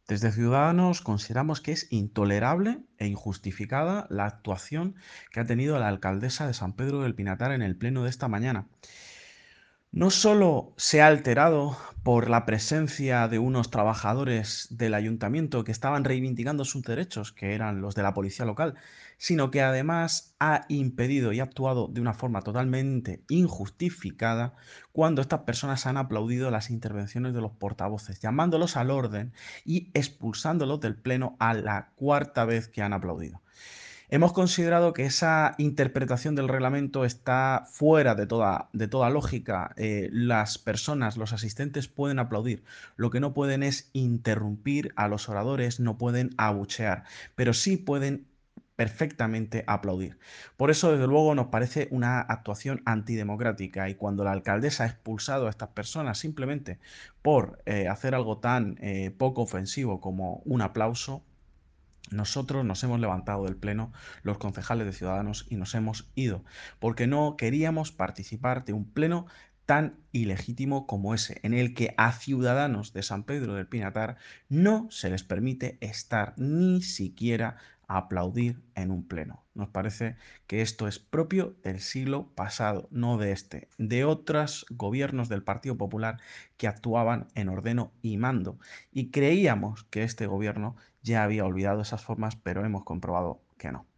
Desde Ciudadanos consideramos que es intolerable e injustificada la actuación que ha tenido la alcaldesa de San Pedro del Pinatar en el pleno de esta mañana. No solo se ha alterado por la presencia de unos trabajadores del ayuntamiento que estaban reivindicando sus derechos, que eran los de la policía local, sino que además ha impedido y ha actuado de una forma totalmente injustificada cuando estas personas han aplaudido las intervenciones de los portavoces, llamándolos al orden y expulsándolos del pleno a la cuarta vez que han aplaudido. Hemos considerado que esa interpretación del reglamento está fuera de toda lógica. Las personas, los asistentes pueden aplaudir. Lo que no pueden es interrumpir a los oradores, no pueden abuchear, pero sí pueden perfectamente aplaudir. Por eso, desde luego, nos parece una actuación antidemocrática y cuando la alcaldesa ha expulsado a estas personas simplemente por hacer algo tan poco ofensivo como un aplauso, nosotros nos hemos levantado del pleno, los concejales de Ciudadanos, y nos hemos ido, porque no queríamos participar de un pleno tan ilegítimo como ese, en el que a ciudadanos de San Pedro del Pinatar no se les permite estar ni siquiera a aplaudir en un pleno. Nos parece que esto es propio del siglo pasado, no de este, de otros gobiernos del Partido Popular que actuaban en ordeno y mando. Y creíamos que este gobierno ya había olvidado esas formas, pero hemos comprobado que no.